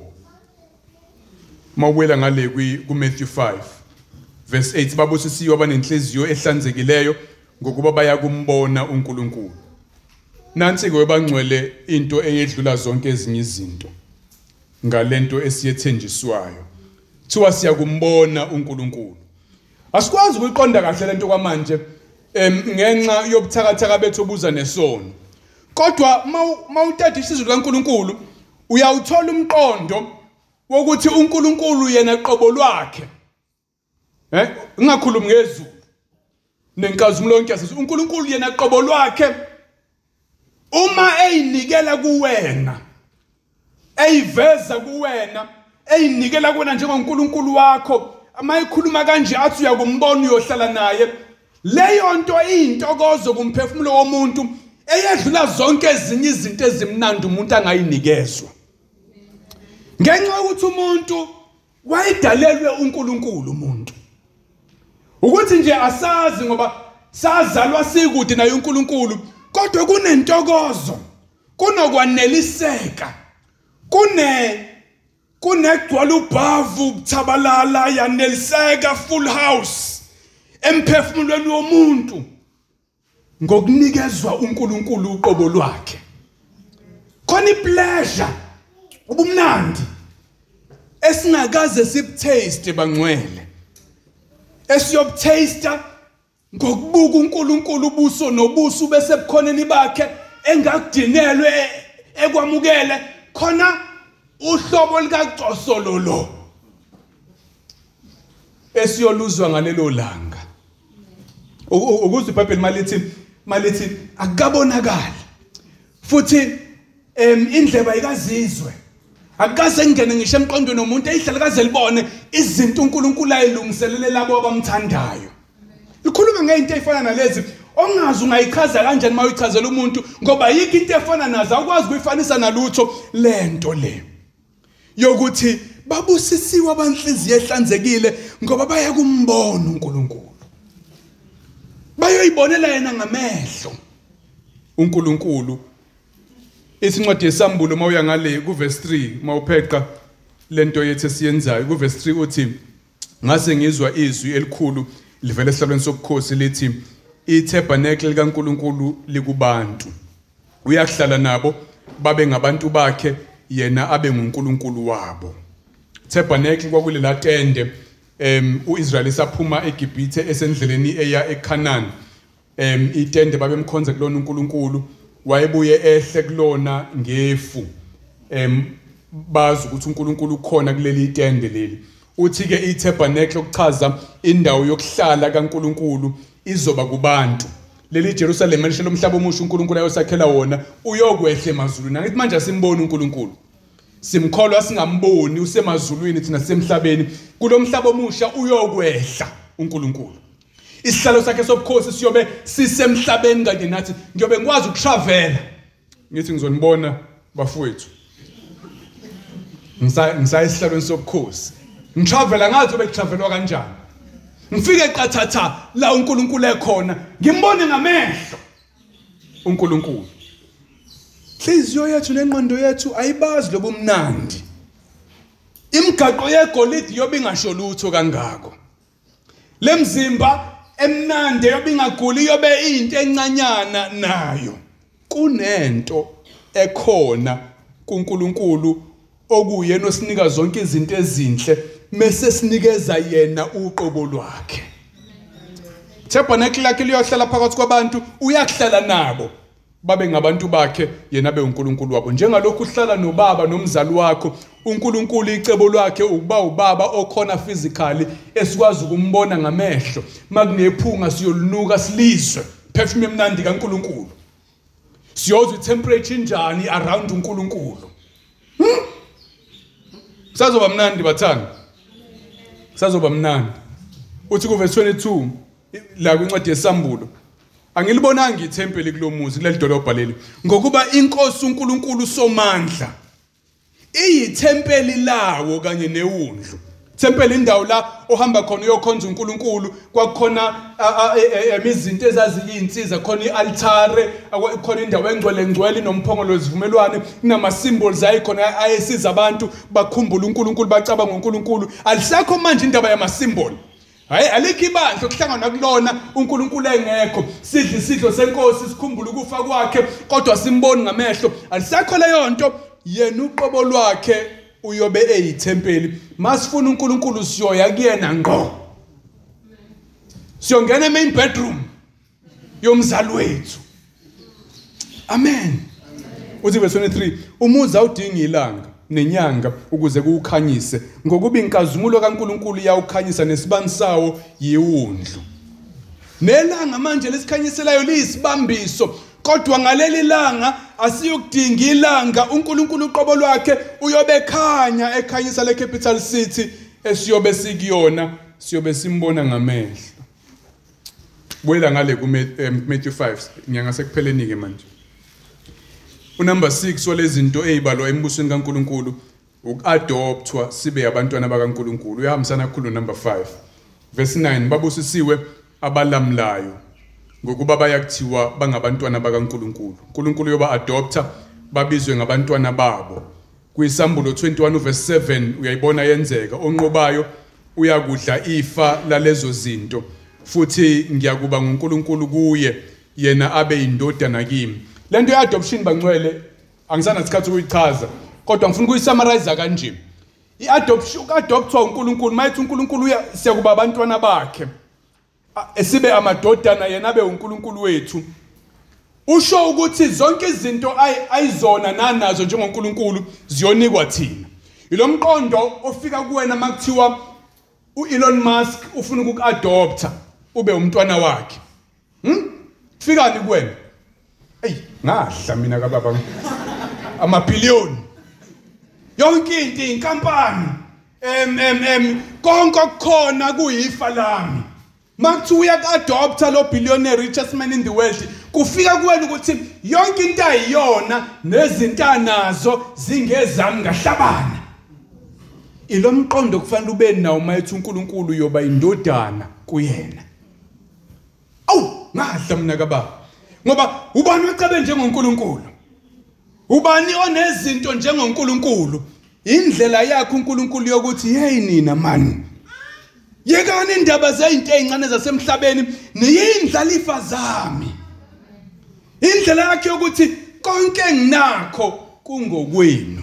Mawela ngale kuMatthew 5 verse 8 babusisiwe abanenhliziyo ehlanzekileyo ngokuba bayakumbona uNkulunkulu. Nansi ke bangcwele into eyedlula zonke ezinye izinto ngalento esiyethenjiswayo. Thiwa siyakumbona uNkulunkulu. Asikwazi ukuyiqonda kahle lento kwamanje ngenxa yobuthakathaka bethu obuza nesono. Kodwa mawuthatha isizwe kaNkulunkulu uyawuthola umqondo wokuthi uNkulunkulu yena qobo lwakhe. Ungakhulumi ngezulu. Nenkazimulo yonke yasizwe uNkulunkulu yena qobo lwakhe uma eyinikela kuwena eyiveza kuwena eyinikela kuwena njengoNkulunkulu wakho amayikhuluma kanje athi uyakumbona uyohlala naye leyo nto iyintokozo kumphefumulo womuntu eyedlula zonke ezinye izinto ezimnandi umuntu angayinikezwa. Ngenxa yokuthi umuntu wayidalelwe uNkulunkulu umuntu. Ukuthi nje asazi ngoba sazalwa sikude naye uNkulunkulu kodwa kunentokozo kunokwaneliseka kunegcwala ubhavu ukuthabalala yaneliseka full house emphefumulweni womuntu ngokunikezwa uNkulunkulu uqobo lwakhe. Khona ipleasure ubumnandi esingakaze sibutaste bangcwele esiyobutaste ngokubuka uNkulunkulu ubuso nobuso bese bukhoneni bakhe engakudinelwe ekwamukele khona uhlobo likaCosololo esiyoluzwa ngalelo langa. Ukuze iBhayibheli malithi akukabonakala futhi indleba ayikazizwe akukaze ngene ngisho emqondweni womuntu eyihlala kaze libone izinto uNkulunkulu ayilungiselele labo abamthandayo. Ikhuluma ngeinto efana nalezi ongazi ungayichaza kanjani mayichazela umuntu ngoba yikho into efana nazo akwazi ukuyifanisa nalutho lento le yokuthi babusisiwe abanhliziyo ehlanzekile ngoba bayakumbona uNkulunkulu. Bayoyibonela yena ngamehlo uNkulunkulu. Isincwadi yesambulo mawuya ngale kuverse 3 mawupheqa lento yethu esiyenzayo kuverse 3 uthi ngase ngizwa izwi elikhulu livela esihlalweni sobukhosi lithi iTabernacle kaNkulunkulu likubantu. Uyahlala nabo babe ngabantu bakhe yena abe nguNkulunkulu wabo. Tabernacle kwakulela tende uIsrael saphuma eGibhithe esendleleni eya eCanaan. Itende babemkhonza kulona uNkulunkulu wayebuye ehle kulona ngefu. Bazi ukuthi uNkulunkulu ukhona kuleli tende leli. Uthi ke iTabernacle okuchaza indawo yokuhlala kaNkulunkulu izoba kubantu. Leli Jerusalem elishelo umhlaba omusha uNkulunkulu ayosakhela wona uyokwehle emazulwini. Angithi manje asimboni uNkulunkulu. Simkholwa singamboni usemazulwini thina sisemhlabeni. Kulomhlaba omusha uyokwehla uNkulunkulu. Isihlalo sakhe sobukhosi siyobe sisemhlabeni kanye nathi. Ngiyobe ngikwazi ukutravel. Ngithi ngizonibona bafowethu. Ngisa esihlalweni sobukhosi. Ngitravel angazi obekutravelwa kanjani. Ngifike qathatha la uNkulunkulu ekhona, ngimbone ngamehlo. uNkulunkulu. Inhliziyo yethu nengqondo yethu ayibazi lobumnandi. Imigaqo yegolide yobe ingasho lutho kangako. Lemzimba emnandi yobe ingaguli yobe into encanyana nayo. Kunento ekhona kuNkulunkulu okuyena osinika zonke izinto ezinhle mase sinikeza yena uqobo lwakhe. Tabernacle lakhe liyohlala phakathi kwabantu uyahlala nabo babe ngabantu bakhe yena abe uNkulunkulu wabo. Njengalokhu uhlala nobaba nomzali wakho uNkulunkulu icebo lwakhe ukuba ubaba okhona physically esikwazi ukumbona ngamehlo. Makunephunga siyolinuka silizwe perfume emnandi kaNkulunkulu. Siyozwa temperature njani around uNkulunkulu. Sazoba mnandi bathana. Sazoba mnandi. Uthi ku verse 22 la kwincwadi yesambulo. Angilibonanga ithempeli kulomuzi kuleli dolobha leli ngokuba inkosi uNkulunkulu somandla iyithempeli lawo kanye newundlu. Tempeli indawo la ohamba khona uyokhonza uNkulunkulu kwakukhona izinto ezaziyinsiza khona ialtare khona indawo engcwele nomphongolo wezivumelwane kunama symbols ayikhona ayesiza abantu bakhumbula uNkulunkulu bacabanga uNkulunkulu. Alisekho manje indaba yama symbol. Hayi alikho ibandla okuhlangana kulona uNkulunkulu engekho sidla isidlo senkosi sikhumbula ukufa kwakhe kodwa simboni ngamehlo. Alisekho leyo nto yena uqobo lwakhe uyobe eyithempeli. Masifuna uNkulunkulu siyoya kuyena ngqo. Siyongena emain bedroom yomzali wethu. Amen. Uthi verse 23 umuzi awudinga ilanga nenyanga ukuze kukhanyise ngokuba inkazimulo kaNkulunkulu iyawukhanyisa nesibani sawo yiwundlu. Nelanga manje lesikhanyiselayo liyisibambiso kodwa ngaleli langa asiyokudinga ilanga. uNkulunkulu uqobo lwakhe uyobekhanya ekhanyisa le capital city esiyobe sikuyona siyobe simbona ngamehlo. Wela ngale ku Matthew 5 nyanga sekupheleni ke manje. Unumber 6 walezinto ezibalwa embusweni kaNkulunkulu ukuadoptwa sibe abantwana bakaNkulunkulu. Uyahambisana kakhulu number 5 verse 9 babusisiwe abalamlayo ngokuba bayakuthiwa bangabantwana bakaNkulunkulu. uNkulunkulu yoba adopta babizwe ngabantwana babo. Kuyisambulo 21 verse 7 uyayibona yenzeka. Onqobayo uyakudla ifa lalezo zinto futhi ngiyakuba nguNkulunkulu kuye yena abe indodana kimi. Lento yeadoption bangcwele angisana isikhathi ukuyichaza kodwa ngifuna ukuyisummarize kanje. Iadoption ukadoptwa uNkulunkulu mayithi uNkulunkulu siyakuba abantwana bakhe esibe amadodana yena abe uNkulunkulu wethu. Usho ukuthi zonke izinto ayizona nanazo njengoNkulunkulu ziyonikwa thina. Ilomqondo ofika kuwena makuthiwa uElon Musk ufuna ukuadopta ube umntwana wakhe. Fikani kuwena? Hey, ngahla mina kababa. Amabhillion. Yonke into inkampani. Konke okukhona kuyifa lami. Makuthiwa uyak-adopta lo billionaire richest man in the world. Kufika kuwena ukuthi yonke into ayiyona nezinto anazo zingezami ngahlabana. Ilomqondo kufanele ube nawo mayithi uNkulunkulu yoba indodana kuyena. Awu, ngahla mina kababa. Ngoba ubani ocabe njengoNkulunkulu? Ubani onezinto njengoNkulunkulu? Indlela yakhe uNkulunkulu yokuthi hey nina man. yekani indaba zezinto ezincane zasemhlabeni niyindlalifa zami. Indlela yakhe ukuthi konke enginakho kungokwenu.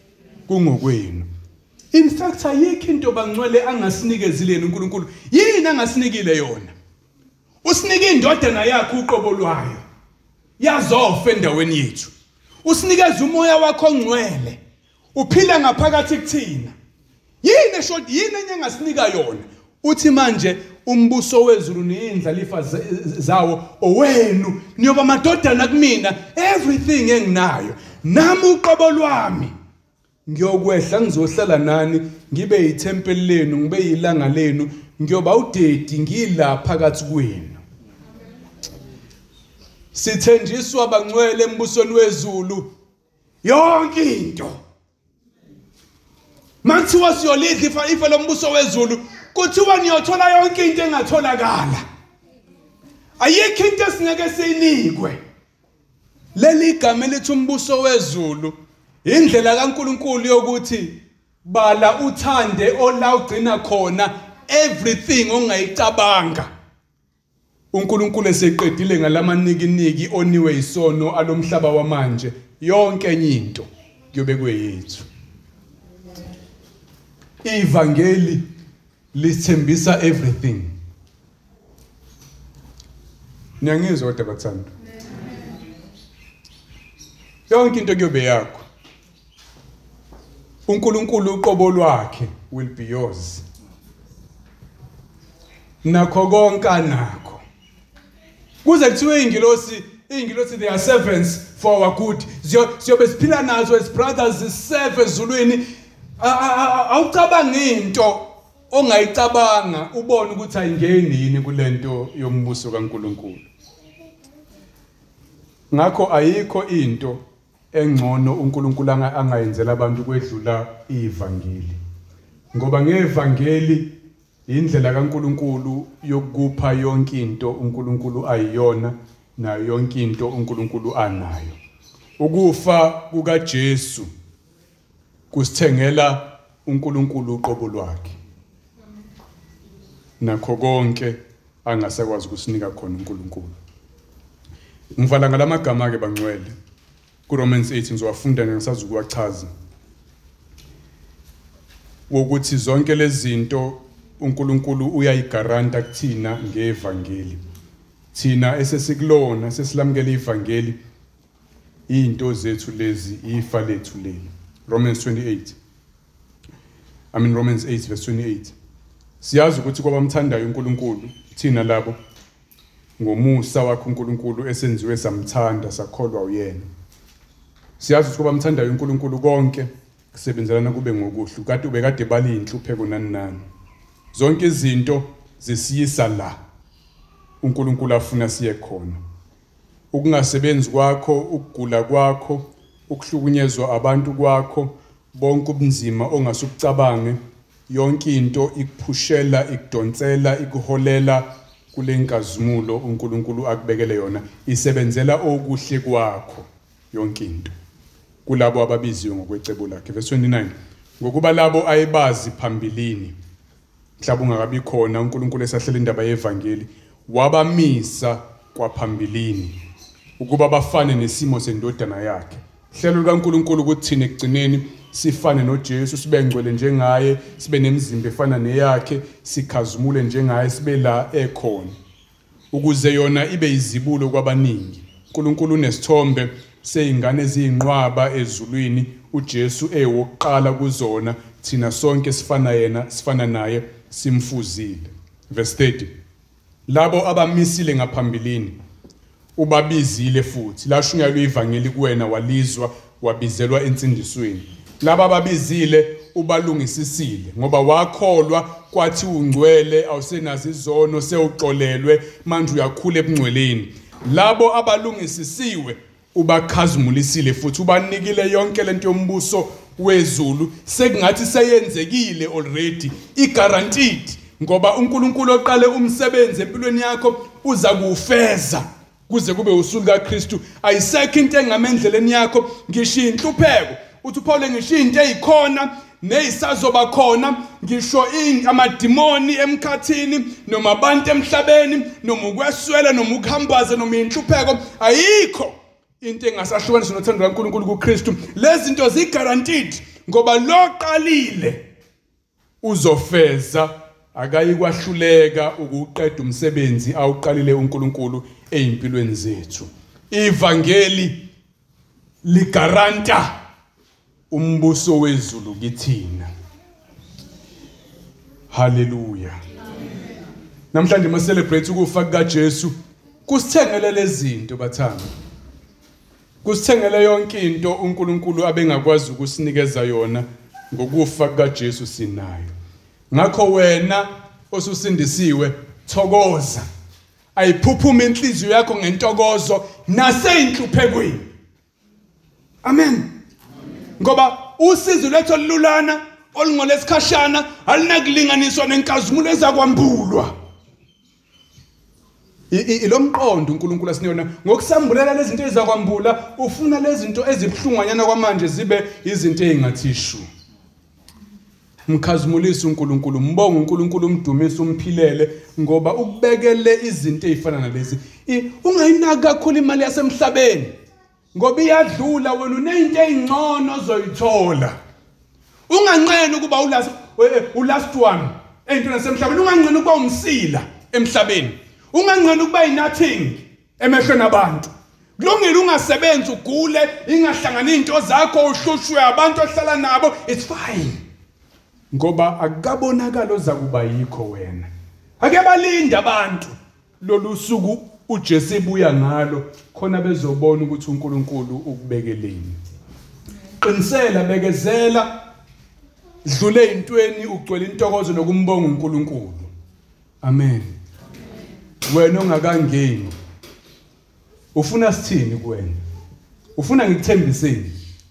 In fact ayikho into bangcwele angasinikezile uNkulunkulu. Yini angasinikile yona? Usinike indodana yakhe uqobo lwayo. Yazofa endaweni yethu. Usinikeza umoya wakho ongcwele. Uphila ngaphakathi kuthina. Yini enye engasinika yona? Uthi manje umbuso wezulu niyindlalifa zawo owenu niyoba amadodana kumina everything enginayo. Nami uqobo lwami ngiyokwehla ngizohlala nani ngibe yithempeli lenu ngibe yilanga lenu ngiyoba udedi ngila phakathi kwenu. Sithenjiswa bangcwele embusweni wezulu yonke into. Mathiwa siyolidla ifa lombuso wezulu kuthiwa niyothola yonke into engatholakala. Ayikho into esingeke siyinikwe. Leli gama elithi umbuso wezulu indlela kaNkulunkulu yokuthi bala uthande ola ugcina khona everything ongayicabanga. uNkulunkulu eseqedile ngalamaniki oniwe isono alomhlaba wamanje yonke enye into kuyobe kweyethu. Ivangeli lisithembisa everything. Niyangizwa kodwa bathanda. Yonke into kuyobe yakho. uNkulunkulu uqobo lwakhe will be yours. Nakho konke anakho. Kuze kuthiwe ingilosi they are servants for our good. Siyobe siphila nazo as brothers serve ezulwini. Awucabanga into ongayicabanga ubone ukuthi ayingeni yini kulento yombuso kaNkulunkulu. Ngakho ayikho into engcono uNkulunkulu angayenzela abantu kwedlula ivangeli. Ngoba ngevangeli indlela kaNkulunkulu yokupha yonke into uNkulunkulu ayiyona nayo yonke into uNkulunkulu anayo. Ukufa kukaJesu kusithengela uNkulunkulu uqobo lwakhe. Nakho konke angasakwazi ukusinika khona uNkulunkulu. Ngivala ngalamagama ke bangcwele. kuRomans 8 ngizowafunda ngisazi ukuwachaza. Wokuthi zonke lezi zinto uNkulunkulu uyayigaranta kuthina ngevangeli. Thina esesikulona sesilamukela ivangeli into zethu lezi ifa lethu leli. Romans 8 verse 28. Siyazi ukuthi kwabamthandayo uNkulunkulu thina labo ngomusa wakhe uNkulunkulu esenziwe samthanda sakholwa uyena. Siyazi ukuthi kwabamthandayo uNkulunkulu konke kusebenzelana kube ngokuhle kade ubekade bali inhlupheko nani. Zonke izinto zisiyisa la uNkulunkulu afuna siye khona. Ukungasebenzi kwakho, ukugula kwakho, ukuhlukunyezwa abantu kwakho, bonke ubunzima ongasukucabange, yonke into ikuphushela, ikudonsela, ikuholela kule nkazimulo uNkulunkulu akubekele yona, isebenzela okuhle kwakho yonke into. Kulabo ababiziwe ngokwecebo lakhe. Verse 29. Ngokuba labo ayebazi phambilini mhlawumbe ungakabi khona uNkulunkulu esahlela indaba yevangeli wabamisa kwaphambilini ukuba bafane nesimo sendodana yakhe. Hlelo likaNkulunkulu ukuthi thina ekugcineni sifane noJesu, sibe ngcwele njengaye, sibe nemizimba efana neyakhe, sikhazimule njengaye, sibe la ekhona. Ukuze yona ibe izibulo kwabaningi. uNkulunkulu unesithombe seyingane eziyinqwaba ezulwini, uJesu ewokuqala kuzona, thina sonke sifana naye, simfuzile. Verse 30. Labo abamisile ngaphambilini ubabizile futhi, lashunyayelwa ivangeli kuwena walizwa wabizelwa ensindisweni. Laba ababizile ubalungisisile ngoba wakholwa kwathi ungcwele, awusenazo izono, sewuxolelwe, manje uyakhula ebungcweleni. Labo abalungisisiwe ubakhazumulisile futhi ubanikile yonke lento yombuso wezulu, sekungathi seyenzekile already, i-guaranteed, ngoba uNkulunkulu oqale umsebenzi empilweni yakho uza kuwufeza kuze kube usuku kaKristu. Ayisekho into engamendleleni yakho, ngisho inhlupheko uthi uPaul ngisho izinto ezikhona nezisazoba khona ngisho amadimoni emkhathini noma abantu emhlabeni noma ukweswela noma ukuhambaza noma inhlupheko ayikho into engasahlukaniswa nothando kaNkulunkulu kuKristu. Lezi zinto zigaranteed ngoba lo qalile uzofeza, akayikwahluleka ukuqeda umsebenzi awuqalile uNkulunkulu ezimpilweni zethu. Ivangeli ligaranta umbuso wezulu kithina. Hallelujah. Namhlanje ma celebrate ukufa kukaJesu, kusithengele lezi zinto bathanda. Kusithengele yonke into uNkulunkulu abengakwazi ukusinikeza yona ngokufa kukaJesu sinayo. Ngakho wena osusindisiwe thokoza. Ayiphuphuma inhliziyo yakho ngentokozo naseyinhluphekweni. Amen. Ngoba usizo lethu olulana olungolesikhashana alinakulinganiswa nenkazimulo ezakwambulwa. Ilomqondo uNkulunkulu asiniyona ngokusambulela lezi zinto ezakwambula ufuna lezi zinto ezibhlunganyana kwamanje zibe izinto ezingathishu. Mkhazimulisa uNkulunkulu, mbonga uNkulunkulu, umdumisa, umphilele ngoba ukubekele izinto ezifana nalezi. Ungayinaki kakhulu imali yasemhlabeni ngoba iyadlula, wena unezinto ezingcono ozoyithola. Unganqeni ukuba ulast one entweni yasemhlabeni, unganqeni ukuba umsila emhlabeni. Unganqeni ukuba nothing emehlweni abantu. Kulungile ungasebenzi ugule, ingahlangani into zakho uhlushwe abantu ohlala nabo, it's fine. Ngoba akukabonakala ozakuba yikho wena. Ake balinde abantu lolu suku uJesu ebuya ngalo khona bezobona ukuthi uNkulunkulu ukubekeleni. Qinisela, bekezela, dlule ezintweni, ugcwele intokozo nokumbonga uNkulunkulu. Amen. Wena ongakangeni ufuna sithini kuwena? Ufuna ngikuthembiseni?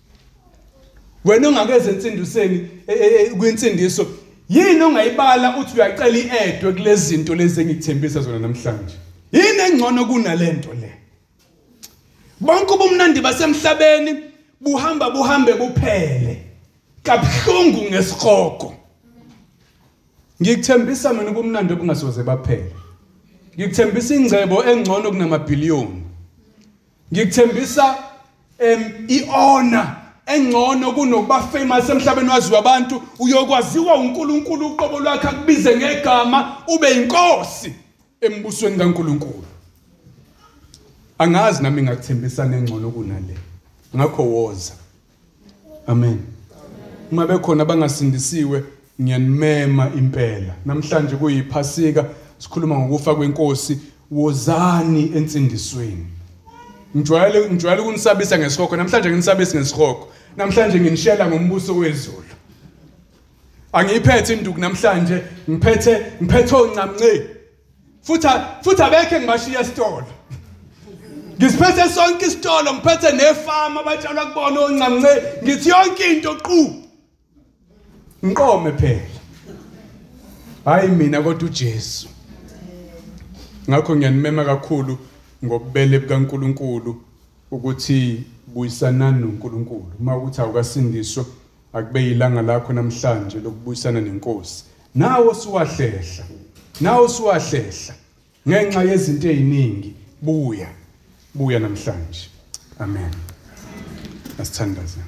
Wena ongakeze insindiseni kwinsindiso, yini ongayibala uthi uyacela iedwe kulezi zinto lezi engikuthembisa zona namhlanje? Yini engcono kunalento le? Bonke ubumnandi basemhlabeni buhambe buphele. Kabhlungu ngesikhoko. Ngikuthembisa mina ubumnandi obungasoze baphele. Ngikuthembisa ingcebo engcono kunamabhiliyoni. Ngikuthembisa iona engcono kunokuba famous emhlabeni waziwa abantu, uyokwaziwa uNkulunkulu uqobo lwakhe akubize ngegama ube inkosi embusweni kaNkulunkulu. Angazi nami ngakuthembisa nengcono kunale. Ngakho woza. Amen. Uma bekhona bangasindisiwe ngiyanimema impela. Namhlanje kuyiphasika sikhuluma ngokufa kwenkosi, wozani ensindisweni. Ngijwayele ukunisabisa ngesikhoko, namhlanje nginisabisa ngesikhoko. Namhlanje nginishela ngombuso wezulu. Angiyiphethe induku namhlanje, ngiphethe oncamncane. Futhi abekhe ngibashiya esitolo. Ngisiphethe sonke isitolo, ngiphethe nefarm abatshalwa kubona oncamncane, ngithi yonke into qhu. Ngiqome phela. Hayi mina kodwa uJesu. Ngakho ngiyanimema kakhulu ngobubele bukaNkulunkulu ukuthi buyisanani noNkulunkulu. Uma ukuthi awukasindiswa akube yilanga lakho namhlanje lokubuyisana nenkosi. Nawo siwahlehla. Ngenxa yezinto eziningi buya namhlanje. Amen. Asithandaze.